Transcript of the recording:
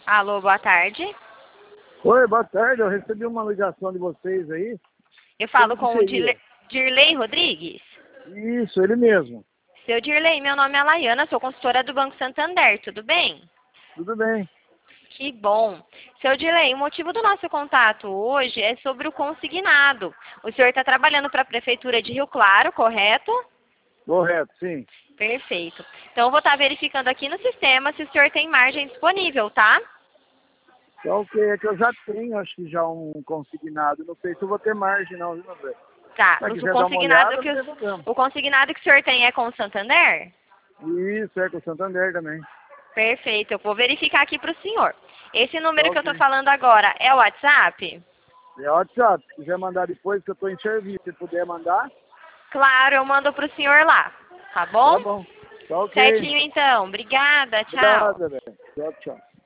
Alô, boa tarde. Oi, boa tarde. Eu recebi uma ligação de vocês aí. Eu falo Como com que o seria? Dirley Rodrigues. Isso, ele mesmo. Seu Dirley, meu nome é Laiana, sou consultora do Banco Santander, tudo bem? Tudo bem. Que bom. Seu Dirley, o motivo do nosso contato hoje é sobre o consignado. O senhor está trabalhando para a Prefeitura de Rio Claro, correto? Correto, sim. Perfeito. Então, eu vou estar verificando aqui no sistema se o senhor tem margem disponível, tá? Então, o que é que eu já tenho, acho que já um consignado. Não sei se eu vou ter margem, não, viu, meu velho? Tá. Se quiser dar uma olhada, não tem problema. O consignado que o senhor tem é com o Santander? Isso, é com o Santander também. Perfeito. Eu vou verificar aqui para o senhor. Esse número Tá que eu estou ok. falando agora é o WhatsApp? É WhatsApp. Se quiser mandar depois, que eu estou em serviço. Se puder mandar, Claro, eu mando para o senhor lá. Tá tá bom? bom. Tá ok. Certinho, então. Obrigada. Tchau. Obrigado, velho. Tchau, tchau.